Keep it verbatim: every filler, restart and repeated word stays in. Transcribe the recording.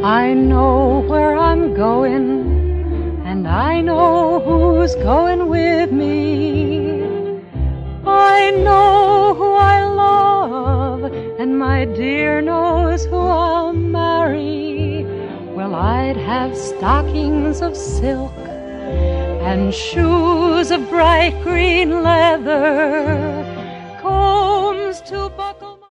I know where I'm going, and I know who's going with me. I know who I love, and my dear knows who I'll marry. Well, I'd have stockings of silk and shoes of bright green leather, combs to buckle